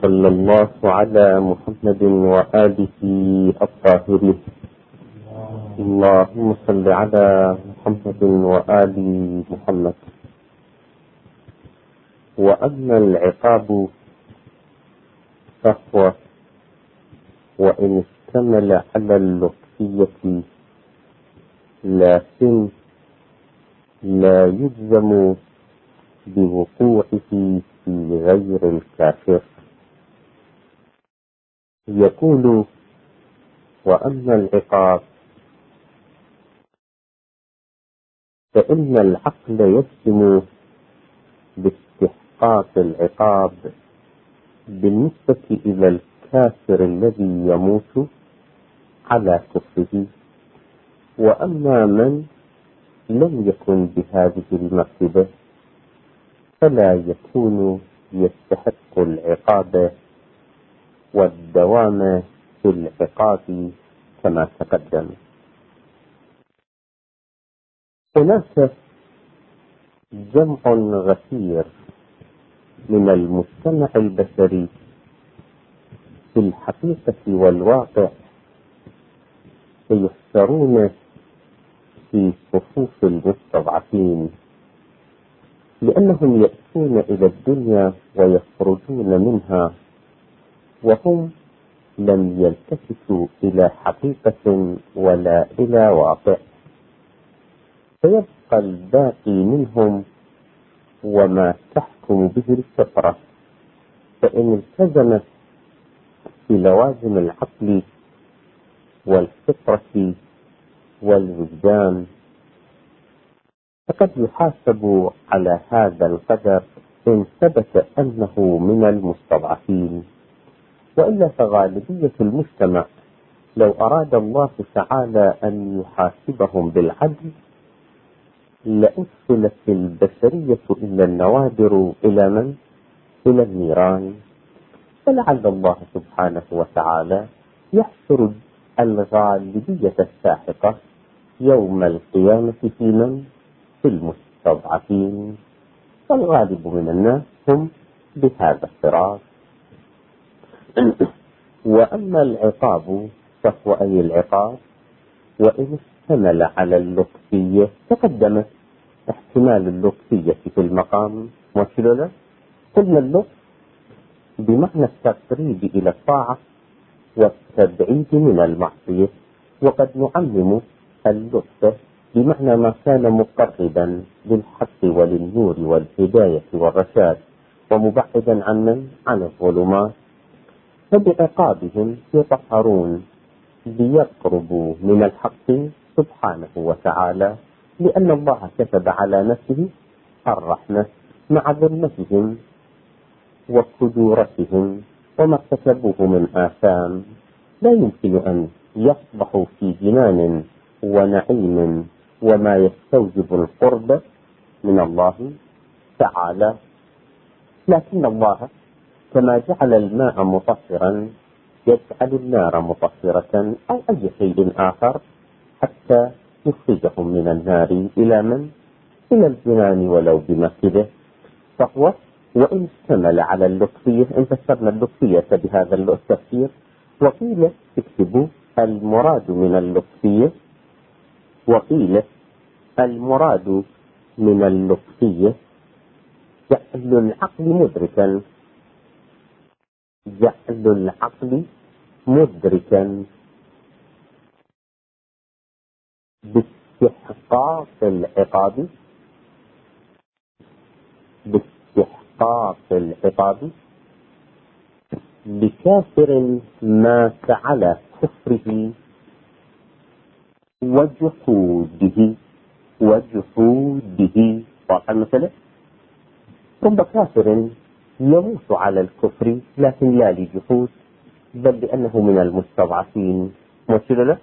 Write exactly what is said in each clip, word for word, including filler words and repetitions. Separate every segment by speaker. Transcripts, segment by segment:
Speaker 1: صلى الله على محمد وآله الطاهرين. اللهم صل على محمد وآل محمد. وأما العقاب فهو وإن اشتمل على اللطفية لكن لا يجزم بوقوعه في غير الكافر. يقول: وأما العقاب فإن العقل يجزم باستحقاق العقاب بالنسبة إلى الكافر الذي يموت على كفره. وأما من لم يكن بهذه المرتبة فلا يكون يستحق العقاب والدوام في العقاب كما تقدم. هناك جمع غفير من المجتمع البشري في الحقيقة والواقع يحشرون في صفوف المستضعفين، لأنهم يأتون إلى الدنيا ويخرجون منها وهم لم يلتفتوا إلى حقيقة ولا إلى واقع، فيبقى الباقي منهم وما تحكم به الفطرة. فإن التزمت بلوازم العقل والفطرة والوجدان فقد يحاسب على هذا القدر إن ثبت أنه من المستضعفين. وإلا فغالبية المجتمع لو أراد الله تعالى أن يحاسبهم بالعدل لأدخلت البشرية إلا النوادر إلى من؟ إلى النيران. فلعل الله سبحانه وتعالى يحشر الغالبية الساحقة يوم القيامة في من؟ في المستضعفين. والغالب من الناس هم بهذا الصراط. وأما العقاب فهو أي العقاب وإن اشتمل على اللطفية. تقدمت احتمال اللطفية في المقام وشلوله. قلنا اللطف بمعنى التقريب إلى الطاعة والتبعيد من المعصية، وقد نعمم اللطف بمعنى ما كان مقربا للحق وللنور والهداية والرشاد ومبعدا عن من؟ عن الظلمات. فبعقابهم يطهرون ليقربوا من الحق سبحانه وتعالى، لأن الله كتب على نفسه الرحمة مع ظلمتهم وكدورتهم وما اكتسبوه من آثام. لا يمكن أن يصبحوا في جنان ونعيم وما يستوجب القرب من الله تعالى، لكن الله كما جعل الماء مطهرا يجعل النار مطهرة أو أي شيء آخر حتى يخرجهم من النار إلى من؟ إلى الجنان ولو بمكده. فهو وإن اشتمل على اللطفية. إن فسرنا اللطفية بهذا التفسير، وقيل اكتبوا المراد من اللطفية، وقيل المراد من اللطفية جعل العقل مدركا جعل العقل مدركا باستحقاق العقاب باستحقاق العقاب لكافر مات على كفره وجحوده وجحوده واقع المسألة. رب كافر يموت على الكفر لكن لا لجحود، بل لأنه من المستضعفين. مثل له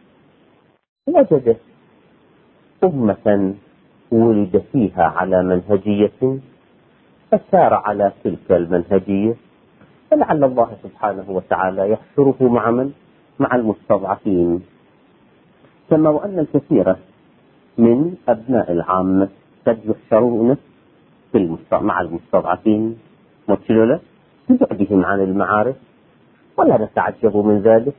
Speaker 1: وجد أمة ولد فيها على منهجية فسار على تلك المنهجية، فلعل الله سبحانه وتعالى يحشره مع من؟ مع المستضعفين. كما وأن الكثير من أبناء العامة قد يحشرون في المست... مع المستضعفين مثل له ببعد بعدهم عن المعارف، ولا نتعجب من ذلك.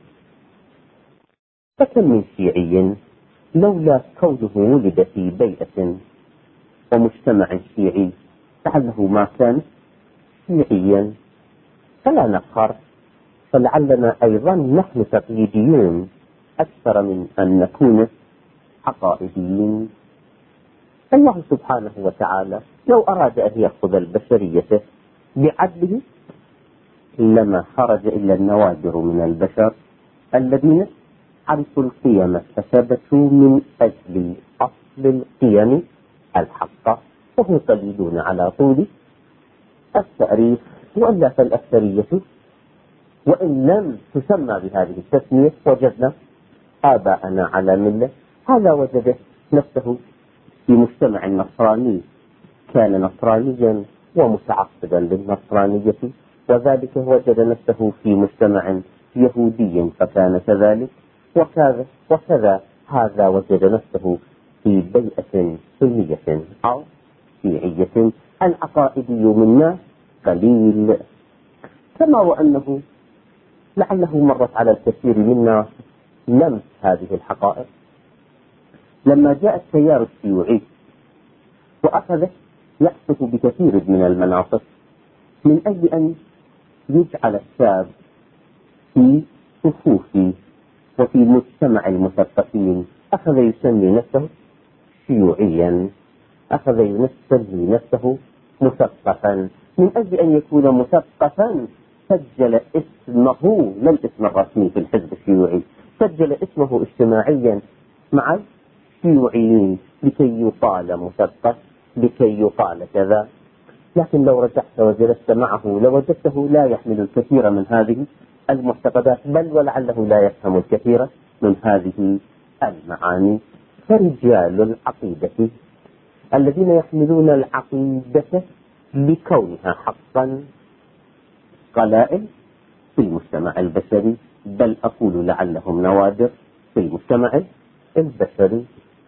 Speaker 1: فكم من شيعي لولا كونه ولد في بيئة ومجتمع شيعي لعله ما كان شيعيا، فلا نفخر، فلعلنا أيضا نحن تقليديون أكثر من أن نكون عقائديين. الله سبحانه وتعالى لو أراد أن يأخذ البشرية بعدله لما خرج إلا النوادر من البشر الذين عرفوا القيم فثبتوا من أجل أصل القيم الحقة، وهم قليلون على طول التأريخ. وإلا فالأكثرية وإن لم تسمى بهذه التسمية وجدنا آباءنا على ملة. هذا وجد نفسه في مجتمع نصراني كان نصرانيا ومتعصبا للنصرانية، وذلك وجد نفسه في مجتمع يهودي فكان كذلك، وكذا وكذا. هذا وجد نفسه في بيئة سنية أو شيعية. العقائدي منا قليل، كما وأنه لعله مرت على الكثير منا لمس هذه الحقائق. لما جاء التيار الشيوعي وأخذ يحدث بكثير من المناطق من أجل أن يجعل الشاب في صفوف وفي مجتمع المثقفين، أخذ يسمي نفسه شيوعيا، أخذ يسمي نفسه مثقفا. من أجل أن يكون مثقفا سجل اسمه، لا الاسم الرسمي في الحزب الشيوعي، سجل اسمه اجتماعيا مع الشيوعيين لكي يقال مثقف، لكي يقال كذا. لكن لو رجعت وجلست معه لوجدته لا يحمل الكثير من هذه المعتقدات، بل ولعله لا يفهم الكثير من هذه المعاني. فرجال العقيدة الذين يحملون العقيدة بكونها حقا قلائل في المجتمع البشري، بل أقول لعلهم نوادر في المجتمع البشري.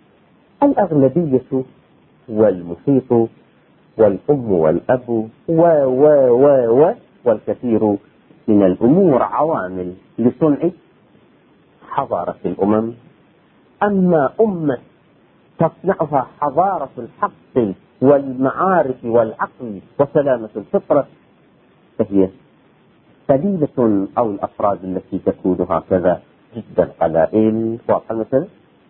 Speaker 1: الأغلبية والمحيط والأم والأب و و و و والكثير من الأمور عوامل لصنع حضارة الأمم. أما أمة تصنعها حضارة الحق والمعارف والعقل وسلامة الفطرة فهي قليلة، أو الأفراد التي تكون هكذا جدا قلائل واضح مثلا.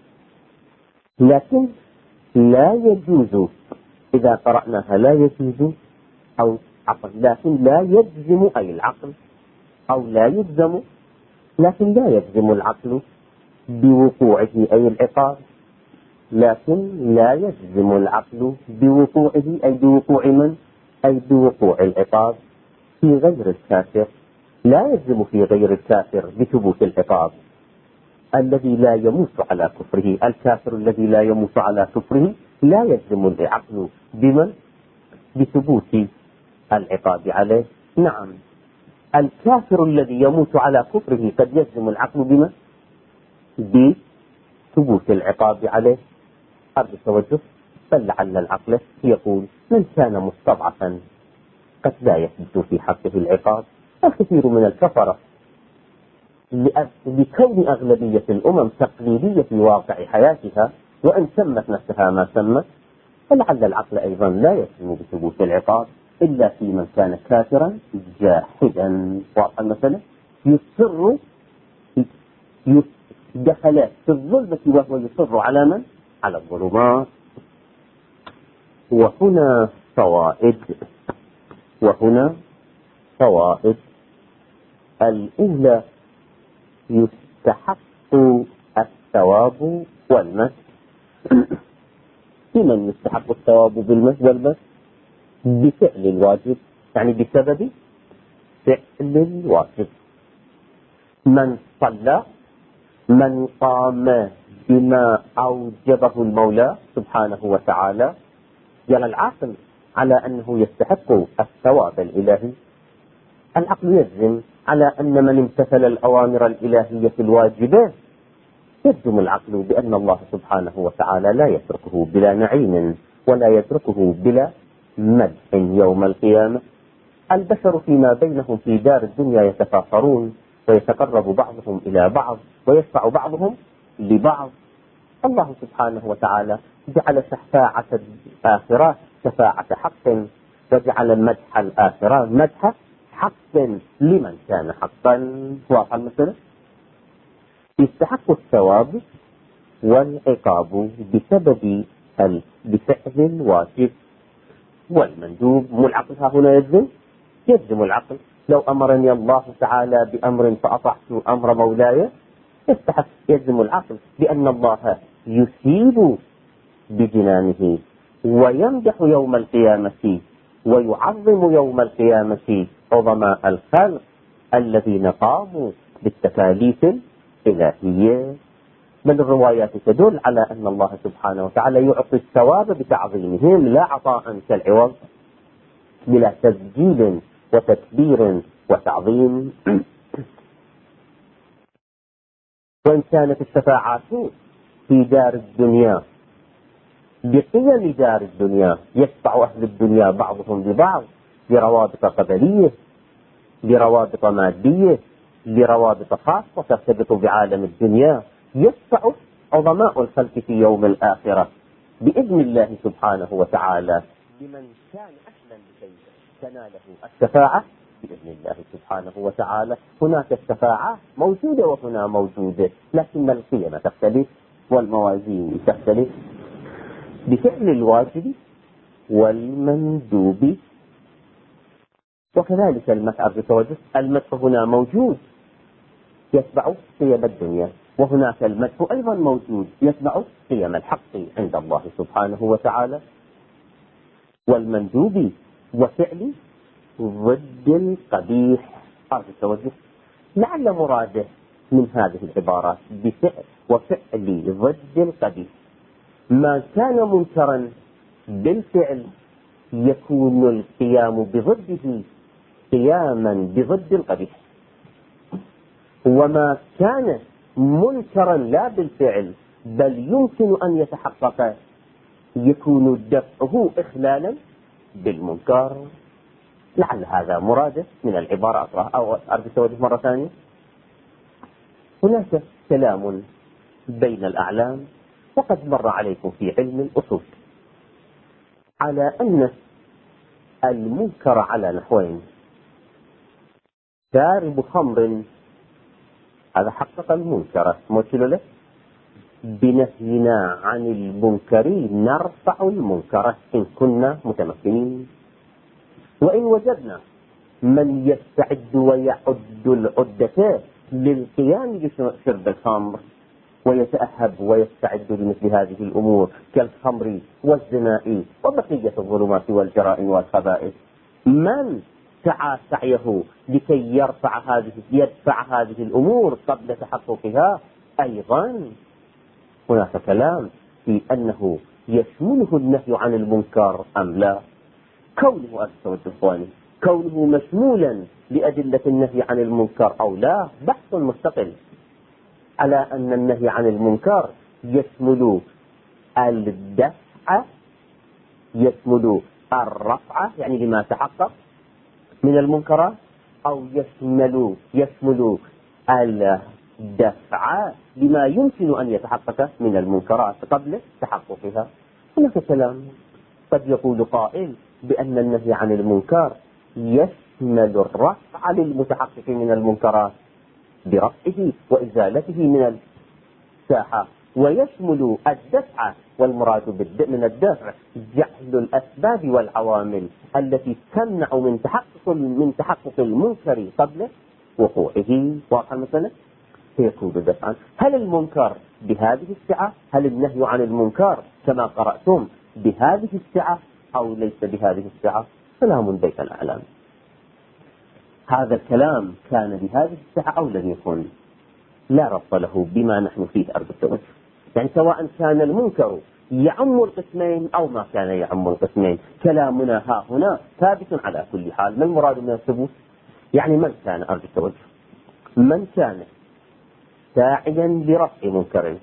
Speaker 1: لكن لا يجوز إذا قرأناها لا يجوز أو عقل، لكن لا يجزم أي العقل، أو لا يجزم لكن لا يجزم العقل بوقوعه أي العقاب، لكن لا يجزم العقل بوقوعه أي بوقوع من؟ أي بوقوع العقاب في غير الكافر. لا يجزم في غير الكافر بثبوت العقاب الذي لا يموت على كفره. الكافر الذي لا يموت على كفره لا يجزم العقل بمن؟ بثبوت العقاب عليه. نعم، الكافر الذي يموت على كفره قد يجزم العقل بمن؟ بثبوت العقاب عليه. هذا التوجه. بل لعل العقل يقول من كان مستضعفا قد لا يثبت في حقه العقاب. الكثير من الكفرة لكون أغلبية الأمم تقليدية في واقع حياتها وإن سمت نفسها ما سمت، فلعل العقل أيضا لا يسلم بثبوت العقاب إلا في من كان كافرا جاحدا. واضح مثلا يصر دخل في الظلمة وهو يصر على من؟ على الظلمات. وهنا فوائد وهنا فوائد. الأولى يستحق الثواب والمس. لمن يستحق الثواب بالمس والمس؟ بفعل الواجب، يعني بسبب فعل الواجب. من صلى، من قام بما أوجبه المولى سبحانه وتعالى، يرى العاقل على أنه يستحق الثواب الإلهي. العقل يجزم على أن من امتثل الأوامر الإلهية الواجبة يجزم العقل بأن الله سبحانه وتعالى لا يتركه بلا نعيم ولا يتركه بلا مدح يوم القيامة. البشر فيما بينهم في دار الدنيا يتفاخرون ويتقرب بعضهم إلى بعض ويشفع بعضهم لبعض. الله سبحانه وتعالى جعل شفاعة الآخرة شفاعة حق، وجعل مدح الآخرة مدح حق لمن كان حقا. واضح المسألة؟ يستحق الثواب والعقاب بسبب بفعل الواجب والمندوب. مو العقل ها هنا يجزم يجزم العقل. لو أمرني الله تعالى بأمر فأطعت أمر مولاي يستحق يجزم العقل بأن الله يثيب بجنانه ويمدح يوم القيامة ويعظم يوم القيامة عظماء الخلق الذين قاموا بالتكاليف الإلهية. بل الروايات تدل على أن الله سبحانه وتعالى يعطي الثواب بتعظيمهم لا عطاء كالعوض بلا تسجيل وتكبير وتعظيم. وإن كانت الشفاعات في دار الدنيا بقيم دار الدنيا يشفع أهل الدنيا بعضهم ببعض بروابط قبلية، بروابط مادية، بروابط خاصة ترتبط بعالم الدنيا، يشفع عظماء الخلق في يوم الآخرة بإذن الله سبحانه وتعالى لمن كان أهلا لكي تناله الشفاعة بإذن الله سبحانه وتعالى. هناك الشفاعة موجودة وهنا موجودة، لكن القيم تختلف والموازين تختلف بفعل الواجب والمندوب. وكذلك المدح بتوجه المدح هنا موجود يتبع قيم الدنيا، وهناك المدح أيضا موجود يتبع قيم الحق عند الله سبحانه وتعالى. والمندوب وفعل ضد القبيح هذا التوجه. لعل مراده من هذه العبارات بفعل وفعل ضد القبيح ما كان منكرا بالفعل يكون القيام بضده قياما بضد القبيح، وما كان منكرا لا بالفعل بل يمكن أن يتحقق يكون دفعه إخلالا بالمنكر. لعل هذا مراده من العبارة. أطرح أو أرجو التوجه مرة ثانية. هناك كلام بين الأعلام وقد مر عليكم في علم الأصول على أن المنكر على نحوين. شارب خمر هذا حقق المنكر موكل له. بنهينا عن المنكر نرفع المنكر إن كنا متمكنين. وإن وجدنا من يستعد ويعد العدة للقيام بشرب الخمر ويتأهب ويستعد لمثل هذه الأمور كالخمر والزنا وبقية الظلمات والجرائم والخبائث، من سعى سعيه لكي يرفع هذه يدفع هذه الأمور قبل تحققها أيضا هناك كلام في أنه يشمله النهي عن المنكر أم لا. كونه الثواني كونه مشمولا لأدلة النهي عن المنكر أو لا بحث مستقل، على أن النهي عن المنكر يشمل الدفع يشمل الرفع يعني لما تحقق من المنكرات، أو يشمل يشمل الدفع لما يمكن أن يتحقق من المنكرات قبل تحققها. هناك كلام قد يقول قائل بأن النهي عن المنكر يشمل الرفع للمتحقق من المنكرات برفعه وإزالته من الساحة، ويشمل الدفع والمراد من الدفع جعل الأسباب والعوامل التي تمنع من تحقق من تحقق المنكر قبل وقوعه. واضح المسألة؟ فيكون دفعا. هل المنكر بهذه السعة؟ هل النهي عن المنكر كما قرأتم بهذه السعة أو ليس بهذه السعة؟ كلام بين الأعلام. هذا الكلام كان بهذه السعة أو لم يكن لا ربط له بما نحن فيه أرض التوجه. يعني سواء كان المنكر يعم القسمين أو ما كان يعم القسمين، كلامنا ها هنا ثابت على كل حال. ما المراد من الثبوت؟ يعني من كان أرض التوجه من كان ساعيا لرفع منكر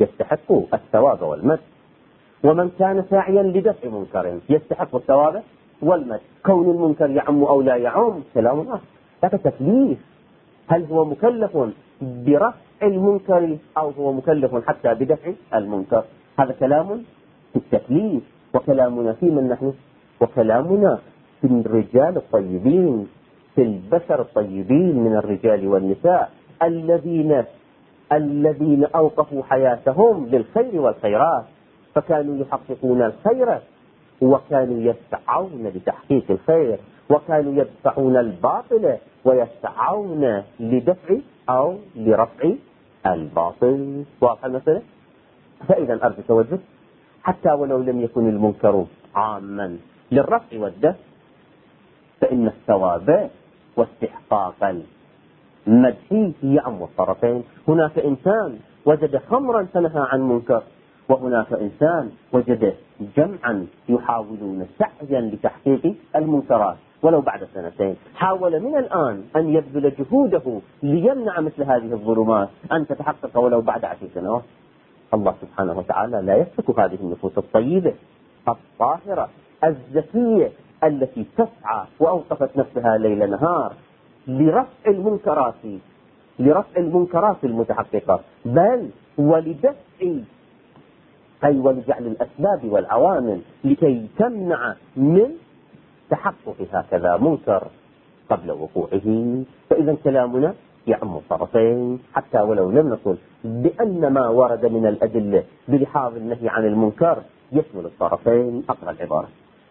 Speaker 1: يستحق الثواب والمدح، ومن كان ساعيا لدفع منكر يستحق الثواب والمدح. كون المنكر يعم أو لا يعم كلام آخر، هذا تكليف. هل هو مكلف برفع المنكر أو هو مكلف حتى بدفع المنكر؟ هذا كلام في التكليف. وكلامنا في من نحن؟ وكلامنا في الرجال الطيبين، في البشر الطيبين من الرجال والنساء الذين الذين أوقفوا حياتهم للخير والخيرات، فكانوا يحققون الخير وكانوا يسعون لتحقيق الخير، وكانوا يدفعون الباطل ويسعون لدفع أو لرفع الباطل. واضح المسألة؟ فإذا أرجو توجه، حتى ولو لم يكن المنكر عاما للرفع والدفع، فإن الثواب واستحقاق المدح يعم الطرفين. هناك إنسان وجد خمرا فنهى عن منكر، وهناك إنسان وجد جمعا يحاولون سعيا لتحقيق المنكرات ولو بعد سنتين. حاول من الآن أن يبذل جهوده ليمنع مثل هذه الظلمات أن تتحقق ولو بعد عشر سنوات. الله سبحانه وتعالى لا يترك هذه النفوس الطيبة الطاهرة الزكية التي تسعى وأوقفت نفسها ليل نهار لرفع المنكرات لرفع المنكرات المتحققة، بل ولدفع أي ولجعل الأسباب والعوامل لكي تمنع من تحقق هكذا منكر قبل وقوعه. فإذا كلامنا يعم الطرفين، حتى ولو لم نقل بأن ما ورد من الأدلة بلحاظ النهي عن المنكر يشمل الطرفين. أقرأ العبارة: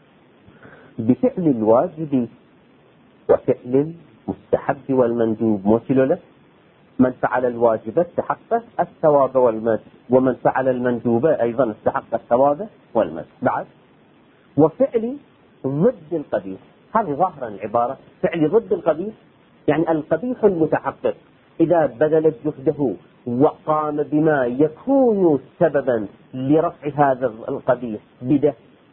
Speaker 1: بفعل الواجب وفعل المستحب والمندوب مثل له. من فعل الواجب استحق الثواب والمدح، ومن فعل المندوب أيضا استحق الثواب والمدح. بعد وفعل ضد القبيح، هذه ظاهرا العبارة فعل ضد القبيح، يعني القبيح المتحقق إذا بذل جهده وقام بما يكون سببا لرفع هذا القبيح بده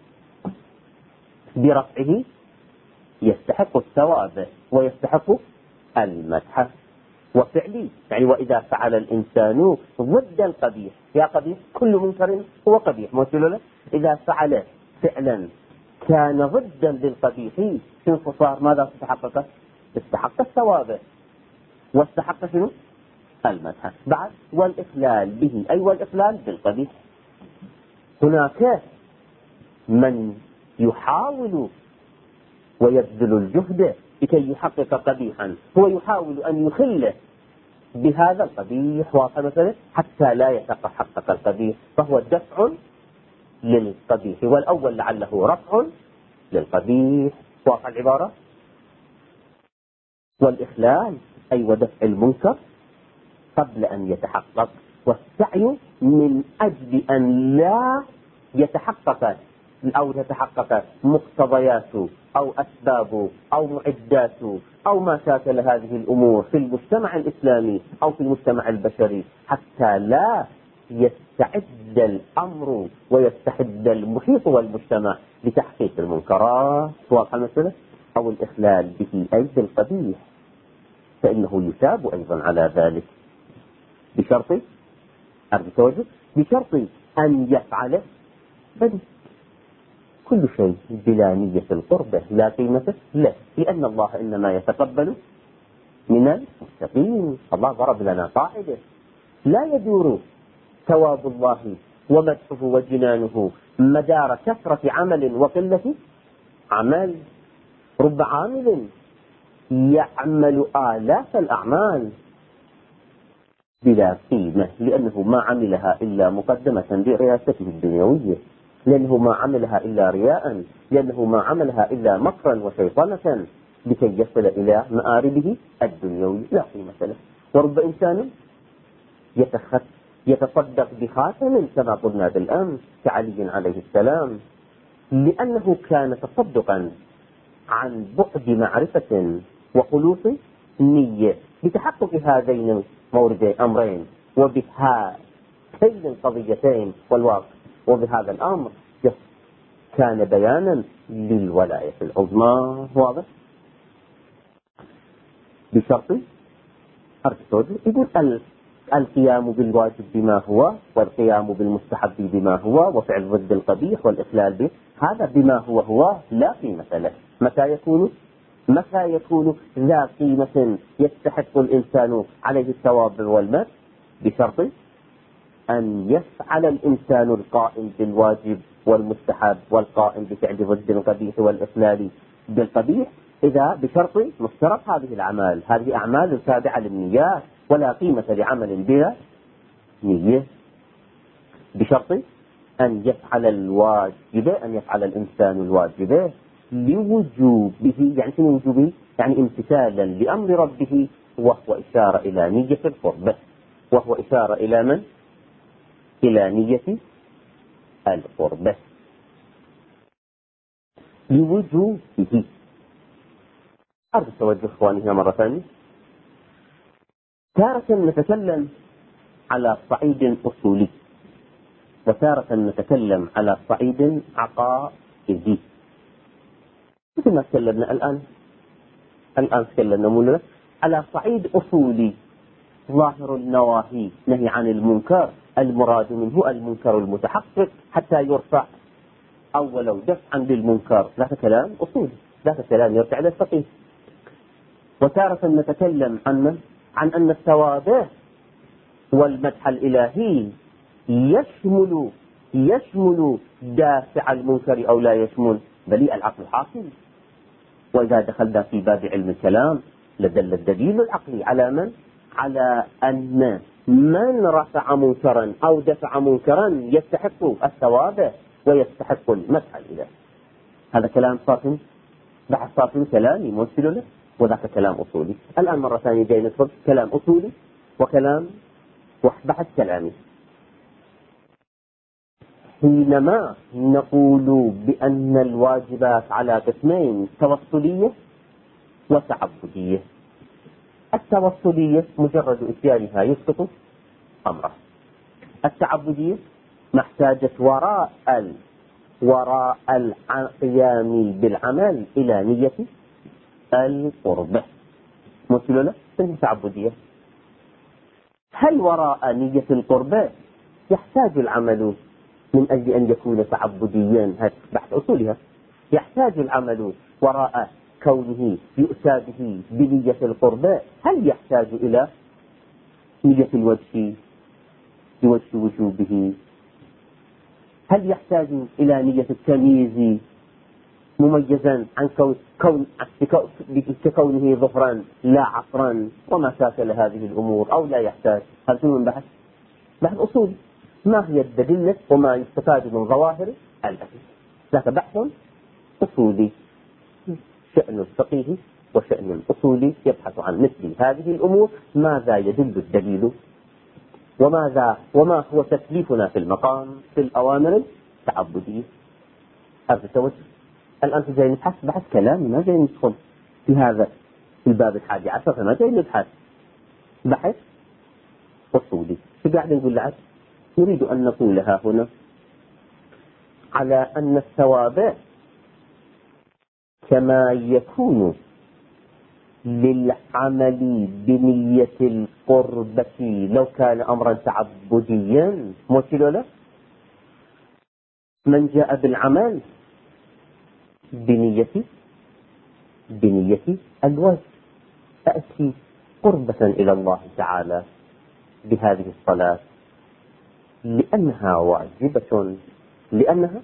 Speaker 1: برفعه يستحق الثواب ويستحق المدح. وفعلي يعني وإذا فعل الإنسان ضد القبيح، يا قبيح كل منكر هو قبيح مثل له، إذا فعل فعلا كان ضدا للقبيح في انتصار ماذا استحقق؟ استحق الثواب واستحق شنو؟ المدح. بعد والإخلال به أي والإخلال بالقبيح. هناك من يحاول ويبذل الجهد لكي يحقق قبيحا، هو يحاول أن يخل بهذا القبيح واضح مثلا حتى لا يتحقق القبيح، فهو دفع للقبيح، والأول لعله رفع للقبيح. واضح العبارة؟ والإخلال أي ودفع المنكر قبل أن يتحقق، والسعي من أجل أن لا يتحقق أو تتحقق مقتضيات أو أسباب أو معدات أو ما شاكل هذه الأمور في المجتمع الإسلامي أو في المجتمع البشري، حتى لا يستعد الأمر ويستعد المحيط والمجتمع لتحقيق المنكرات. واضح المسألة؟ أو الإخلال به أي بالقبيح، فإنه يثاب أيضا على ذلك بشرط أرجو بشرط أن يفعله بدي. كل شيء بلا نية القربة لا قيمة له، لأن الله إنما يتقبل من المتقين. الله ضرب لنا قاعدة: لا يدور ثواب الله ومدحه وجنانه مدار كثرة عمل وقلة عمل. رب عامل يعمل آلاف الأعمال بلا قيمة، لأنه ما عملها إلا مقدمة لرياسته الدنيوية، لأنه ما عملها إلا رياء، لأنه ما عملها إلا مكرا وشيطنة لكي يصل إلى مآربه الدنيوية، لا قيمة له. ورب إنسان يتصدق بخاتم كما قلنا بالأمس كعلي عليه السلام، لأنه كان تصدقا عن بعد معرفة وخلوص نية بتحقق هذين موردين أمرين وبهاتين القضيتين والواقع، وبهذا الأمر كان بيانا للولاية العظمى. واضح؟ بشرط أرتد يقول القيام بالواجب بما هو، والقيام بالمستحب بما هو، وفعل ضد القبيح والإخلال به هذا بما هو هو لا قيمة له. متى يكون متى يكون ذا قيمة يستحق الإنسان عليه الثواب والمدح؟ بشرط أن يفعل الإنسان القائم بالواجب والمستحب والقائم بفعل ضد القبيح والإخلال بالقبيح، إذا بشرط مشترط هذه الأعمال. هذه أعمال تابعة للنيات، ولا قيمة لعمل بلا نية. بشرط أن يفعل الواجب، أن يفعل الإنسان الواجب لوجوبه، يعني شنو وجوبه؟ يعني امتثالا لأمر ربه، وهو إشارة إلى نية القربة، وهو إشارة إلى من؟ إلى نية القربة لوجوبه. أرجو التوجه إخواني هنا مرة ثانية. تارة نتكلم على صعيد أصولي، وتارة نتكلم على صعيد عقائدي، مثل ما تكلمنا الآن. الآن تكلمنا مولانا على صعيد أصولي. ظاهر النواهي نهي عن المنكر، المراد منه المنكر المتحقق حتى يرفع، أو ولو دفعا للمنكر. ذاك كلام أصولي، ذاك كلام يرجع إلى الفقيه. وتارة نتكلم عن عن أن الثواب والمدح الإلهي يشمل يشمل دافع المنكر أو لا يشمل، بل العقل الحاصل. وإذا دخلنا في باب علم الكلام لدل الدليل العقلي على من؟ على أن من رفع منكرا أو دفع منكرا يستحق الثواب ويستحق المدح الإلهي. هذا كلام صافي، بحث صافي كلامي موصل له، وذاك كلام أصولي. الآن مرة ثانية جاي نفرض كلام أصولي وكلام وبحث كلامي. حينما نقول بأن الواجبات على قسمين، توصلية وتعبدية. التوصلية مجرد إتيانها يسقط أمره. التعبدية محتاجة وراء ال وراء القيام بالعمل إلى نية القربة. مثل التعبدية، هل وراء نية القربة يحتاج العمل من أجل أن يكون تعبديا؟ هذا بحث أصولها. يحتاج العمل وراء كونه يؤتى به بنية القربة، هل يحتاج إلى نية الوجه بوجه وجوبه؟ هل يحتاج إلى نية التمييز مميزا عن كون, كون ككونه ظهرا لا عصرا وما شاكل هذه الأمور، أو لا يحتاج؟ هذا شنو من بحث؟ بحث أصولي. ما هي الدليل وما يستفاد من ظواهر الأدلة؟ ذاك بحث أصولي. شأن الفقيه وشأن الأصولي يبحث عن مثل هذه الأمور. ماذا يدل الدليل، وماذا وما هو تكليفنا في المقام في الأوامر التعبدية. هذا التوجه. الآن جاي نبحث بحث كلامي، ما جاي ندخل في هذا في الباب الحادي عشر، فما جاي نبحث بحث أصولي. شو قاعد نقول لعد؟ نريد أن نقولها هنا على أن الثواب كما يكون للعمل بنية القربة لو كان أمرا تعبديا مثل له، من جاء بالعمل بنية بنية الوجه، تأتي قربة إلى الله تعالى بهذه الصلاة لأنها واجبة، لأنها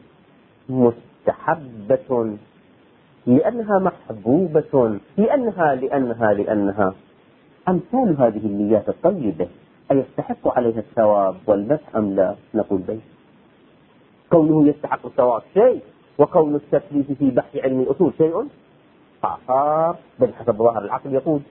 Speaker 1: مستحبة، لأنها محبوبة، لأنها لأنها لأنها أمثال هذه النيات الطيبة أيستحق عليها الثواب والمدح أم لا؟ نقول بي. كونه يستحق الثواب شيء، وكون التكليف في بحث علم الأصول شيء آخر، بل حسب ظاهر العقل يقول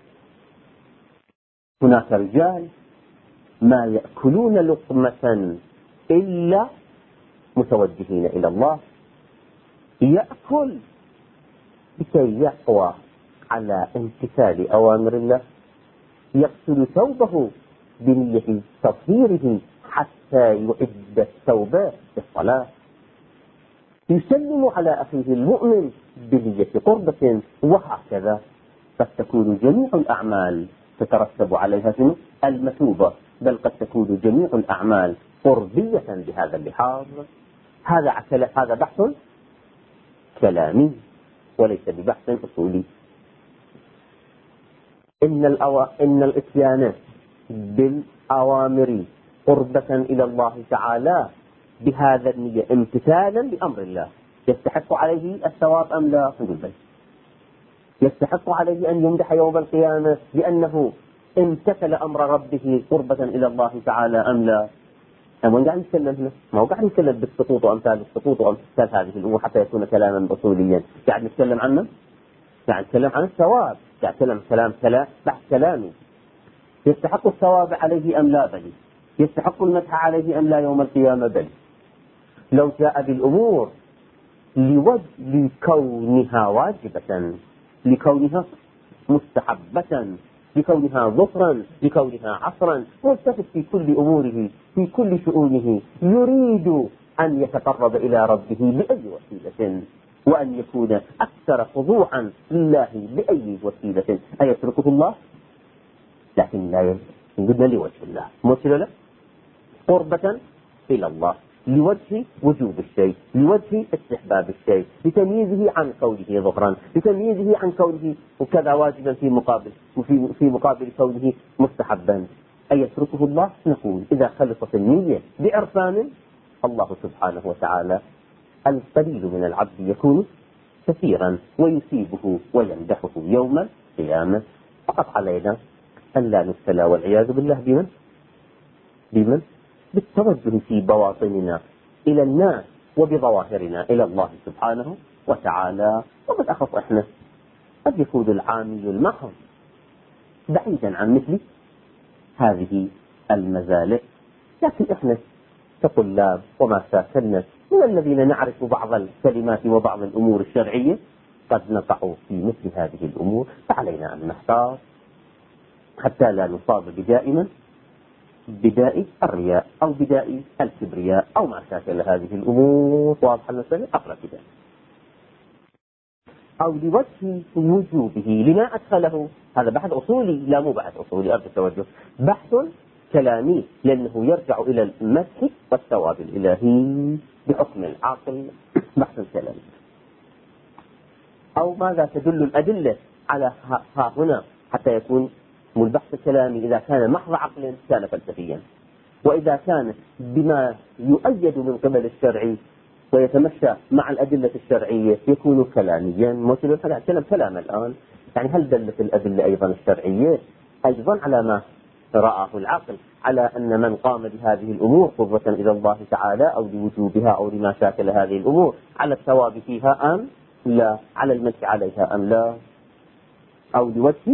Speaker 1: هناك رجال ما يأكلون لقمة إلا متوجهين إلى الله، يأكل لكي يقوى على امتثال أوامر الله، يغسل ثوبه بنية تطهيره حتى يعد الثوب للصلاة، يسلم على أخيه المؤمن بنية قربة، وهكذا. قد تكون جميع الأعمال تترتب عليها المثوبة، بل قد تكون جميع الأعمال قربية بهذا اللحاظ. هذا هذا بحث كلامي وليس ببحث أصولي. إن, الأو... إن الإتيان بالأوامر قربة إلى الله تعالى بهذا النية امتثالا لأمر الله يستحق عليه الثواب أم لا؟ نقول بل. يستحق عليه أن يمدح يوم القيامة لأنه امتثل أمر ربه قربة إلى الله تعالى أم لا؟ أما قاعد نتكلم هنا ما هو قاعد نتكلم بالسقوط وأمثال السقوط وأمثال هذه الأمور حتى يكون كلاما أصوليا. قاعد نتكلم عنه، قاعد نتكلم عن الثواب، قاعد نتكلم كلام كلام بحث كلامي. يستحق الثواب عليه أم لا؟ بل. يستحق المدح عليه أم لا يوم القيامة؟ بل. لو جاء بالأمور لوجه لكونها واجبة، لكونها مستحبة، لكونها ظفرا، لكونها عصرا، ملتفت في كل أموره في كل شؤونه يريد أن يتقرب إلى ربه بأي وسيلة وأن يكون أكثر خضوعا لله بأي وسيلة أيتركه الله؟ لكن لا يقولنا لوجه الله مثل له قربة إلى الله لوجه وجوب الشيء، لوجه استحباب الشيء، لتمييزه عن كونه ظهرا، لتمييزه عن كونه وكذا واجبا في مقابل وفي في مقابل كونه مستحبا. أيتركه الله؟ نقول إذا خلصت النية بعرفان الله سبحانه وتعالى القليل من العبد يكون كثيرا ويثيبه ويمدحه يوم القيامة. فقط علينا أن لا نبتلى والعياذ بالله بمن؟ بمن؟ بالتوجه في بواطننا إلى الناس وبظواهرنا إلى الله سبحانه وتعالى. وبالأخص إحنا قد يكون العامي المحض بعيدا عن مثل هذه المزالق، لكن إحنا كطلاب وما ساكننا من الذين نعرف بعض الكلمات وبعض الأمور الشرعية قد نقع في مثل هذه الأمور، فعلينا أن نحتاط حتى لا نصاب بدائما بداء الرياء أو بداء الكبرياء أو ما شاكل هذه الأمور. واضح المسألة؟ أقرأ كده. أو لوجه وجوبه لما أدخله. هذا بحث أصولي، لا مو بحث أصولي أرجو التوجه، بحث كلامي لأنه يرجع إلى المدح والثواب الإلهي بحكم العقل. بحث كلامي. أو ماذا تدل الأدلة على ها هنا حتى يكون البحث الكلامي إذا كان محض عقل كان فلسفيا، وإذا كان بما يؤيد من قبل الشرع ويتمشى مع الأدلة الشرعية يكون كلاميا. مثل نتكلم كلام الآن، يعني هل دلت الأدلة أيضا الشرعية أيضا على ما رآه العقل على أن من قام بهذه الأمور قربة إلى الله تعالى أو لوجوبها أو لما شاكل هذه الأمور على الثواب فيها أم لا، على المدح عليها أم لا، أو لوجه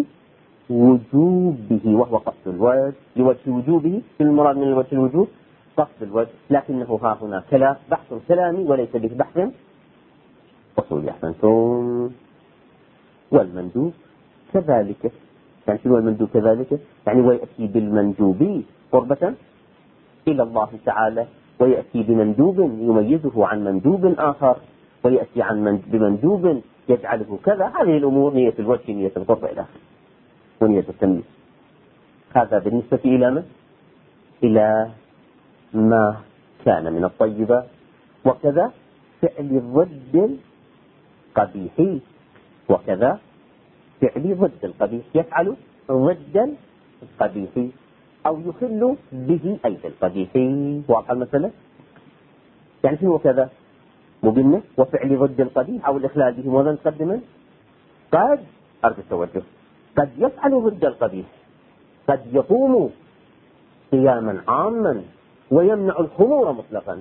Speaker 1: وجوبه وهو قصد الوجه، لوجه وجوبه في المراد من وجه الوجوب قصد الوجه، لكنه ها هنا كلام بحث كلامي وليس به بحث أصولي. أحسنتم. والمندوب كذلك، يعني شنو المندوب كذلك؟ يعني ويأتي بالمندوب قربة إلى الله تعالى، ويأتي بمندوب يميزه عن مندوب آخر، ويأتي عن من بمندوب يجعله كذا. هذه الأمور نية الوجه، نية القربة إلى آخره، ونية التمييز. هذا بالنسبة إلى من؟ إلى ما كان من الطيبات. وكذا فعل ضد القبيح، وكذا فعل ضد القبيح، يفعل ضد القبيح أو يخل به أي في القبيح. واضح المسألة؟ يعني شنو وكذا؟ مبنى وفعل ضد القبيح أو الإخلال به. ماذا نقدم؟ قد أرجو التوجه قد يفعل ضد القبيح، قد يقوم قياما عاما ويمنع الخمور مطلقا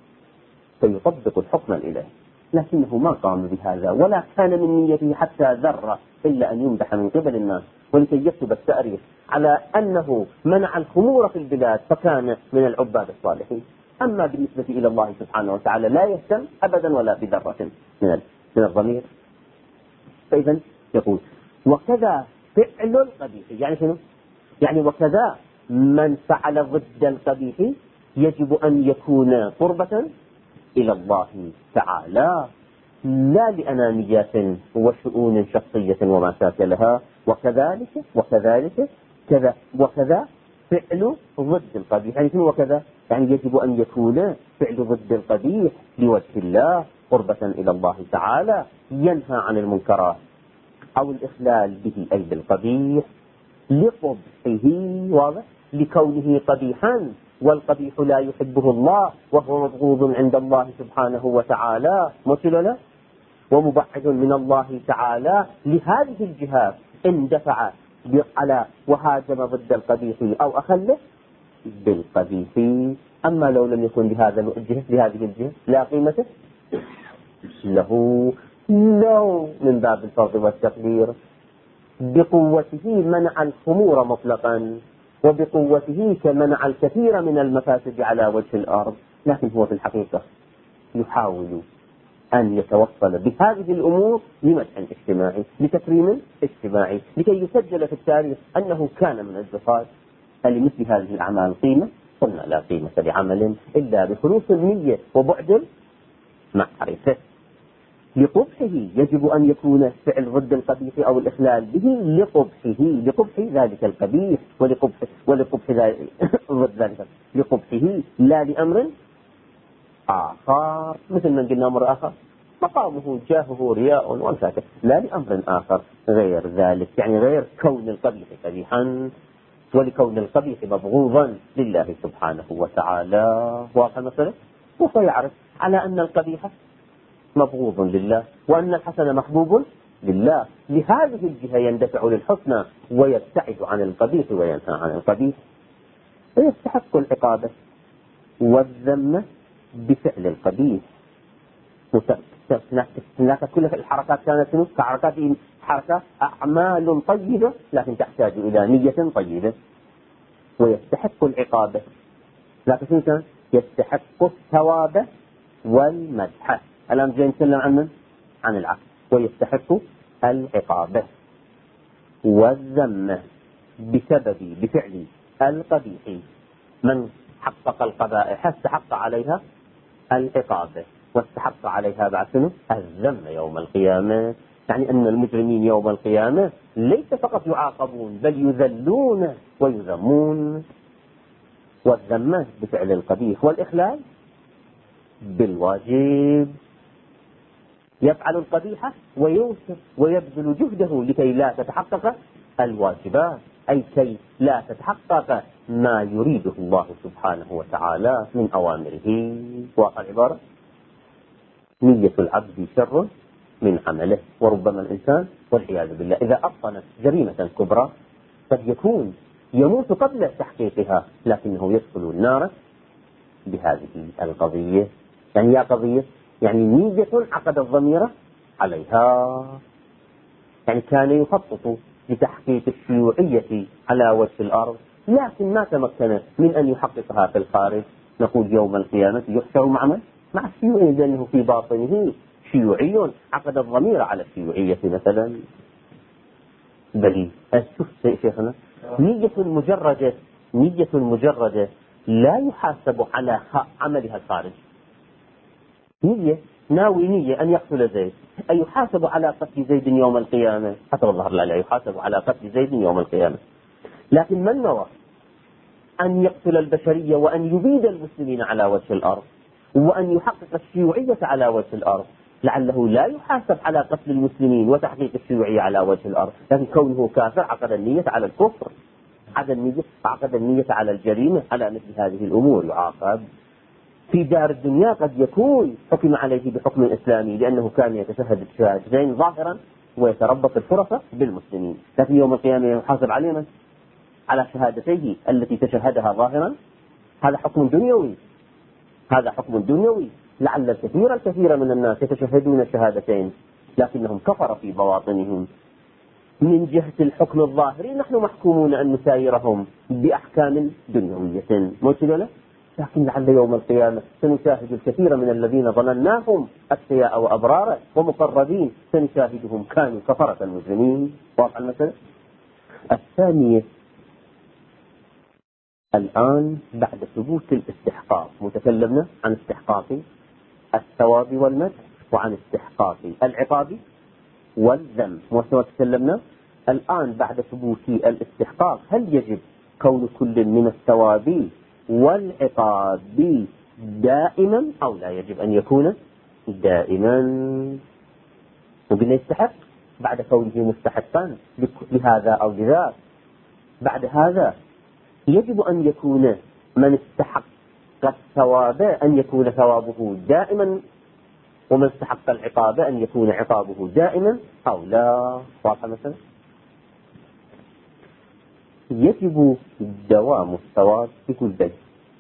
Speaker 1: فيطبق الحكم الإلهي، لكنه ما قام بهذا ولا كان من نيته حتى ذرة إلا أن يمدح من قبل الناس ولكي يكتب التأريخ على أنه منع الخمور في البلاد فكان من العباد الصالحين. أما بالنسبة إلى الله سبحانه وتعالى لا يهتم أبدا ولا بذرة من من الضمير. فإذا يقول وكذا فعل القبيح، يعني شنو؟ يعني وكذا من فعل ضد القبيح يجب أن يكون قربة إلى الله تعالى لا لأنانيات وشؤون شخصية وما شاكلها. وكذلك وكذلك كذا وكذا فعل ضد القبيح، يعني شنو وكذا؟ يعني يجب أن يكون فعل ضد القبيح لوجه الله قربة إلى الله تعالى ينهى عن المنكرات أو الإخلال به أي بالقبيح لقبحه، واضح، لكونه قبيحا، والقبيح لا يحبه الله وهو مبغوض عند الله سبحانه وتعالى مثل ومبعد من الله تعالى. لهذه الجهات اندفع على وهاجم ضد القبيح أو أخله بالقبيح. أما لو لم يكن لهذا الجهة لهذه الجهة لا قيمة له، لو من باب الفرض والتقدير بقوته منع الخمور مطلقا، وبقوته كمنع الكثير من المفاسد على وجه الأرض، لكن هو في الحقيقة يحاول أن يتوصل بهذه الأمور لمدح اجتماعي، لتكريم اجتماعي، لكي يسجل في التاريخ أنه كان من الزهاد. لمثل هذه الأعمال قيمة؟ قلنا لا قيمة لعمل إلا بخلوص النية وبعد المعرفة. لقبحه يجب أن يكون فعل ضد القبيح أو الإخلال به لقبحه، لقبح ذلك القبيح ولقبح ولقبح ضد ذلك لقبحه، لا لأمر آخر. مثل من قلنا أمر آخر مقامه جاهه رياء والفاتح، لا لأمر آخر غير ذلك، يعني غير كون القبيح قبيحا ولكون القبيح مبغوضا لله سبحانه وتعالى. واضح المسألة؟ وهو يعرف على أن القبيح مبغوض لله وأن الحسن محبوب لله، لهذه الجهة يندفع للحسنى ويبتعد عن القبيح وينهى عن القبيح، ويستحق العقابة والذمة بفعل القبيح. هناك كل الحركات كانت كحركات حركات أعمال طيبة لكن تحتاج إلى نية طيبة، ويستحق العقابة، لكن كان يستحق الثواب والمدح. الآن جاي نتكلم عن عن العقل، ويستحق العقابة والذمة بسبب بفعل القبيح. من حقق القبائح استحق عليها العقابة واستحق عليها بعد سنة الذم يوم القيامة، يعني أن المجرمين يوم القيامة ليس فقط يعاقبون بل يذلون ويذمون. والذمة بفعل القبيح والإخلال بالواجب، يفعل القبيح ويوسف ويبذل جهده لكي لا تتحقق الواجبات، أي كي لا تتحقق ما يريده الله سبحانه وتعالى من أوامره. واقع العبارة نية العبد شر من عمله، وربما الإنسان والعياذ بالله إذا أبطن جريمة كبرى قد يكون يموت قبل تحقيقها، لكنه يدخل النار بهذه القضية. يعني يا قضية يعني نية عقد الضمير عليها، يعني كان يخطط لتحقيق الشيوعية على وجه الأرض لكن ما تمكن من أن يحققها في الخارج. نقول يوم القيامة يحشر مع من؟ مع الشيوعي، لأنه في باطنه شيوعي عقد الضمير على الشيوعية مثلا. بل شوف شيخنا، نية مجردة نية مجردة لا يحاسب على عملها الخارج. نية ناوي نية أن يقتل زيد، أي يحاسب على قتل زيد يوم القيامة حتى والله لا يحاسب على قتل زيد يوم القيامة. لكن من نوى أن يقتل البشرية وأن يبيد المسلمين على وجه الأرض وأن يحقق الشيوعية على وجه الأرض، لعله لا يحاسب على قتل المسلمين وتحقيق الشيوعية على وجه الأرض، لكن كونه كافر عقد النية على الكفر، عقد النية عقد النية على الجريمة، على مثل هذه الأمور يعاقب. في دار الدنيا قد يكون حكم عليه بحكم إسلامي لأنه كان يتشهد الشهادتين ظاهرا ويتربص الفرصة بالمسلمين، لكن يوم القيامة يحاسب علينا على شهادتيه التي تشهدها ظاهرا. هذا حكم دنيوي، هذا حكم دنيوي. لعل الكثير الكثير من الناس يتشهدون الشهادتين لكنهم كفر في بواطنهم. من جهة الحكم الظاهري نحن محكومون أن نسايرهم بأحكام دنيوية موجودة، لكن لعل يوم القيامة سنشاهد الكثير من الذين ظنناهم أتقياء وأبرار ومقربين سنشاهدهم كانوا كفرة المجرمين. واضح المسألة؟ الثانية الآن بعد ثبوت الاستحقاق، متكلمنا عن استحقاق الثواب والمدح وعن استحقاق العقاب والذم، وتكلمنا الآن بعد ثبوت الاستحقاق هل يجب كون كل من الثواب والعقاب دائما أو لا يجب أن يكون دائما. وقلنا يستحق بعد كونه مستحقا لهذا أو لذاك. بعد هذا يجب أن يكون من استحق الثواب أن يكون ثوابه دائما، ومن استحق العقاب أن يكون عقابه دائما أو لا. واضح مثلا؟ يجب دوام الثواب في كل شيء.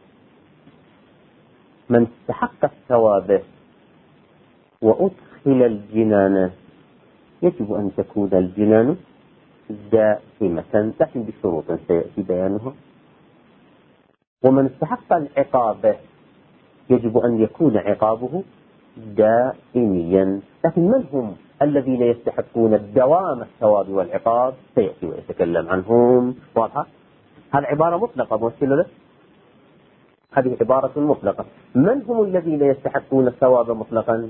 Speaker 1: من استحق الثواب وأدخل الجنان يجب أن تكون الجنان دائمة، لكن بشروط سيأتي بيانها. ومن استحق العقاب يجب أن يكون عقابه دائميا، لكن من هم الذين يستحقون الدوام الثواب والعقاب؟ سيأتي ويتكلم عنهم. واضحة؟ هذه عبارة مطلقة موصلة له، هذه عبارة مطلقة. من هم الذين يستحقون الثواب مطلقا؟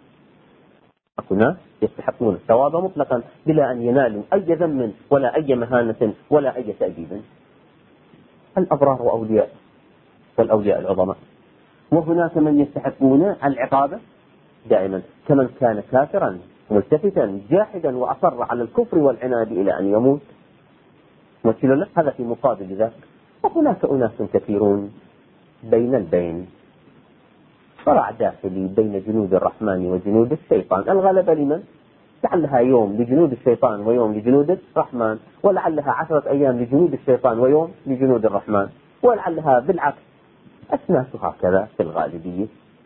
Speaker 1: هنا يستحقون الثواب مطلقا بلا أن ينالوا أي ذم ولا أي مهانة ولا أي تأديب. الأبرار وأولياء والأولياء العظماء. وهناك من يستحقون العقاب دائما، كمن كان كافرا ملتفتا جاحدا وأصر على الكفر والعناد إلى أن يموت. مثل له هذا في مقابل ذلك. وهناك أناس كثيرون بين البين، صراع داخلي بين جنود الرحمن وجنود الشيطان. الغلبة لمن؟ لعلها يوم لجنود الشيطان ويوم لجنود الرحمن، ولعلها عشرة أيام لجنود الشيطان ويوم لجنود الرحمن، ولعلها بالعكس. أسناس هكذا في الغالبية.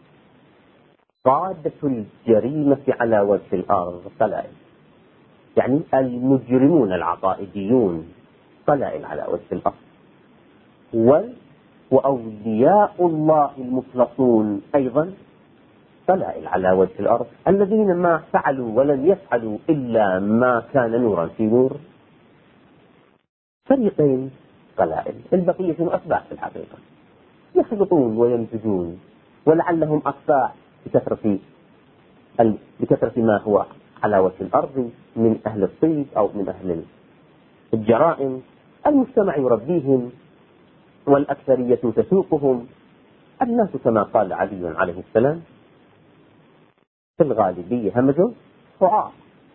Speaker 1: قادة الجريمة على وجه الأرض قلائل، يعني المجرمون العقائديون قلائل على وجه الأرض. وال وأولياء الله المخلصون أيضا قلائل على وجه الأرض، الذين ما فعلوا ولن يفعلوا إلا ما كان نورا في نور. فريقين قلائل، البقية أتباع في الحقيقة يخلطون ويمزجون، ولعلهم أتباع بكثرة بكثرة ما هو على وجه الأرض من أهل الطيب أو من أهل الجرائم. المجتمع يربيهم والأكثرية تسوقهم. الناس كما قال علي عليه السلام في الغالبية همج رعاة،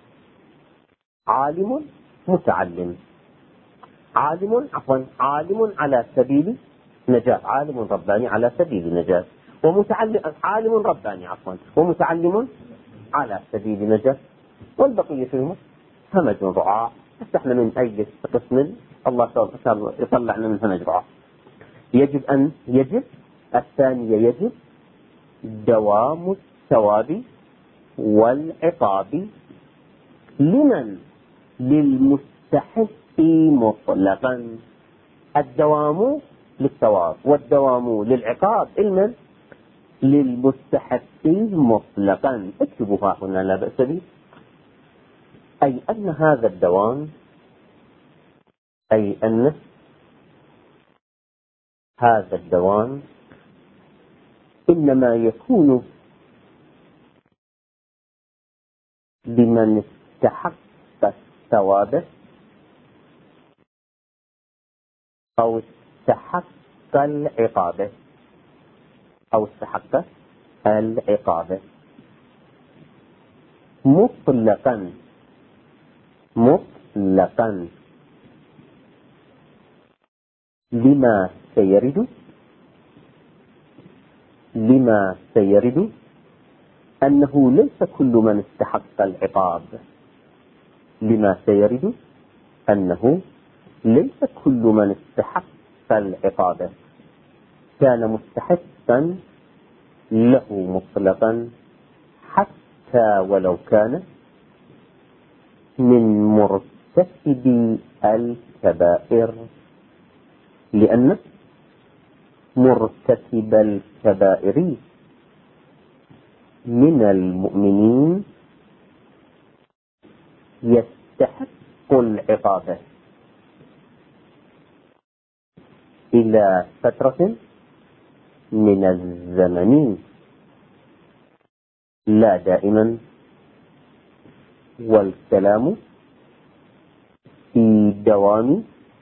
Speaker 1: عالم متعلم، عالم عفوا عالم على سبيل نجاة، عالم رباني على سبيل نجاة، ومتعلم عالم رباني عفوا ومتعلم على سبيل نجاة، والبقية فيهم همج رعاة. استحنا من أي قسم الله يطلعنا من همج رعاة. يجب أن يجب الثانية يجب دوام الثواب والعقاب لمن؟ للمستحق مطلقا. الدوام للثواب والدوام للعقاب لمن؟ للمستحق مطلقا. اكتبوها هنا لا بأس به. أي أن هذا الدوام أي أن هذا الدوام إنما يكون لمن استحق الثواب أو استحق العقاب أو استحق العقاب مطلقا مطلقا لما سيرد لما سيرد أنه ليس كل من استحق العقاب لما سيرد أنه ليس كل من استحق العقاب كان مستحقا له مطلقا، حتى ولو كان من مرتكبي الكبائر، لأن مرتكب الكبائر من المؤمنين يستحق العقاب إلى فترة من الزمن لا دائما. والكلام في دوام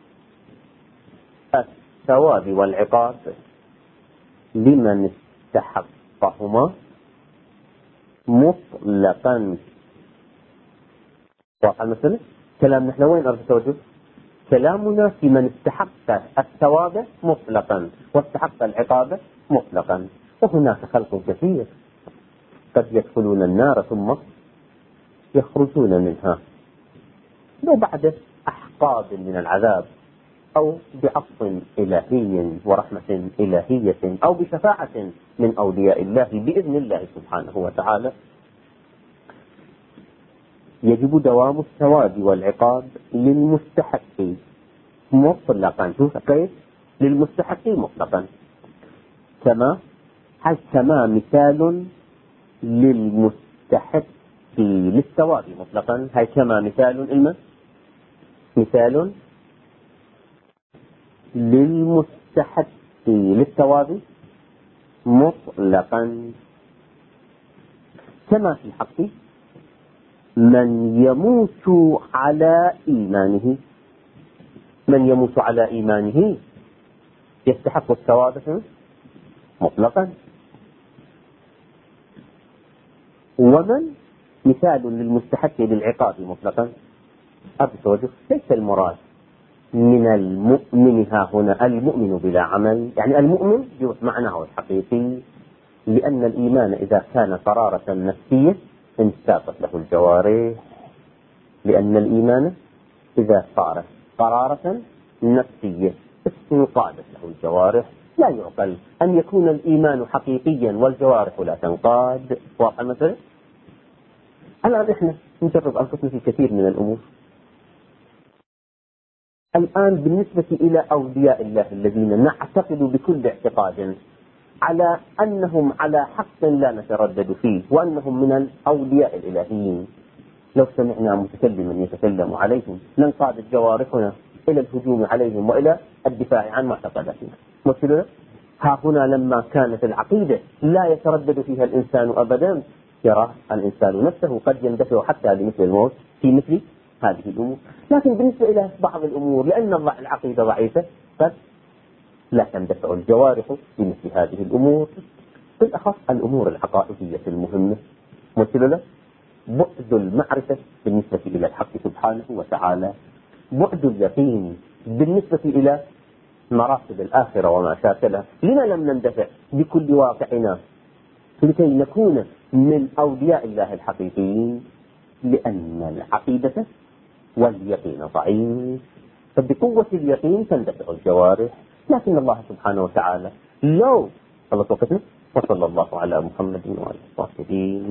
Speaker 1: الثواب والعقاب لمن استحقهما مطلقا. واضح مثلا كلام نحن وين أرجو توجه؟ كلامنا في من استحق الثواب مطلقا واستحق العقاب مطلقا. وهناك خلق كثير قد يدخلون النار ثم يخرجون منها لو بعد أحقاب من العذاب، أو بعطف إلهي ورحمة إلهية، أو بشفاعة من أولياء الله بإذن الله سبحانه وتعالى. يجب دوام الثواب والعقاب للمستحق مطلقا. شوف كيف؟ للمستحق مطلقا. كما هل كما مثال للمستحق للثواب مطلقا. هاي كما مثال إلما مثال للمستحق للثواب مطلقا. كما في الحق من يموت على إيمانه، من يموت على إيمانه يستحق الثواب مطلقا. ومن مثال للمستحق للعقاب مطلقا. أبتوجه ليس المراد من المؤمن ها هنا المؤمن بلا عمل، يعني المؤمن بمعناه الحقيقي، لأن الإيمان إذا كان قرارة نفسية انساقت له الجوارح. لأن الإيمان إذا صارت قرارة نفسية انقادت له الجوارح. لا يعقل أن يكون الإيمان حقيقيا والجوارح لا تنقاد. واضح مثلا؟ الآن إحنا نجرب أنفسنا في كثير من الأمور. الآن بالنسبة إلى أولياء الله الذين نعتقد بكل اعتقاد على أنهم على حق لا نتردد فيه وأنهم من الأولياء الإلهيين، لو سمعنا متكلما يتكلم عليهم لانقادت جوارحنا إلى الهجوم عليهم وإلى الدفاع عن معتقداتنا. مثلا ها هنا لما كانت العقيدة لا يتردد فيها الإنسان أبدا، يرى الإنسان نفسه قد يندفع حتى لمثل الموت في مثل هذه الأمور. لكن بالنسبة إلى بعض الأمور لأن العقيدة ضعيفة قد لا تندفع الجوارح بمثل هذه الأمور، بالأخص الأمور العقائدية المهمة. مثل بعد المعرفة بالنسبة إلى الحق سبحانه وتعالى، بعد اليقين بالنسبة إلى مراتب الآخرة وما شاكلها. لما لم نندفع بكل واقعنا لكي نكون من أولياء الله الحقيقيين؟ لأن العقيدة واليقين ضعيف، فبقوة اليقين تندفع الجوارح. لكن الله سبحانه وتعالى لو صلى وصلى الله على محمد وعلى آله وصحبه